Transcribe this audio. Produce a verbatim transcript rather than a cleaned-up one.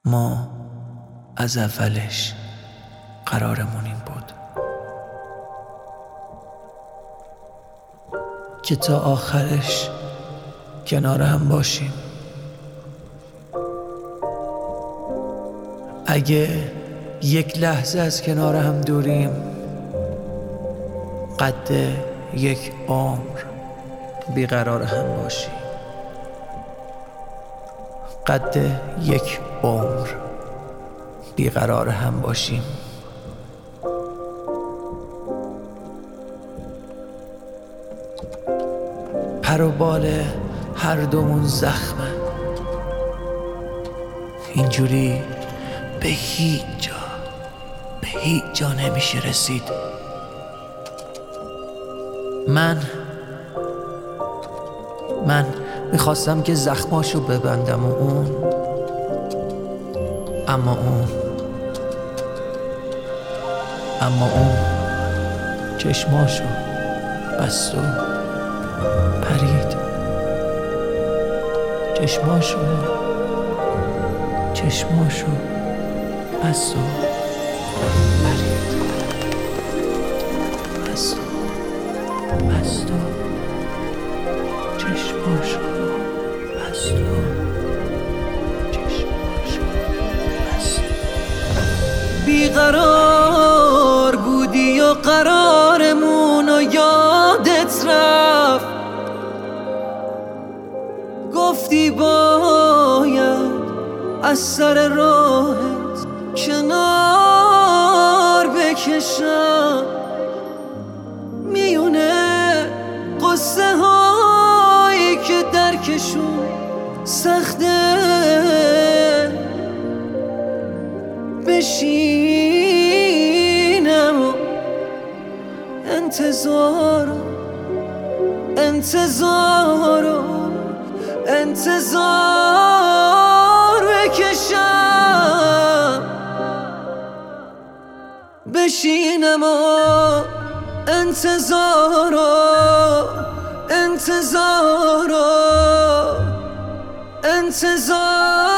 ما از اولش قرارمون این بود که تا آخرش کنار هم باشیم. اگه یک لحظه از کنار هم دوریم، قد یک عمر بیقرار هم باشیم. قد یک عمر بیقرار هم باشیم. پر و بال هر دومون زخمه، اینجوری به هیچ جا به هیچ جا نمیشه رسید. من من میخواستم که زخماشو ببندم و اون اما اون اما اون چشماشو بست و پرید. چشماشو چشماشو بست و پرید. بست و بست و چشماشو بست و چشماشو بست. بیقرار بودی و قرارمون و یادت رفت. گفتی باید از سر راهت کنار بکشم. میونه قصه هایی که درکشون سخته، بشینم و انتظار انتظار انتظار بکشم. بشینم و انتظار انتظار انتظار